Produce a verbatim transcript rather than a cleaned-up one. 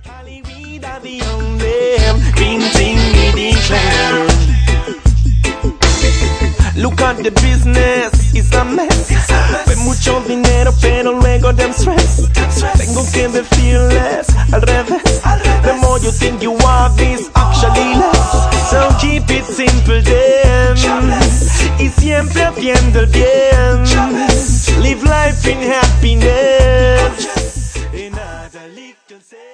Look at the business, it's a mess. Ve mucho dinero pero luego them stress. Tengo que be fearless, al revés. The more you think you are this, actually less. So keep it simple then, y siempre haciendo el bien. Live life in happiness.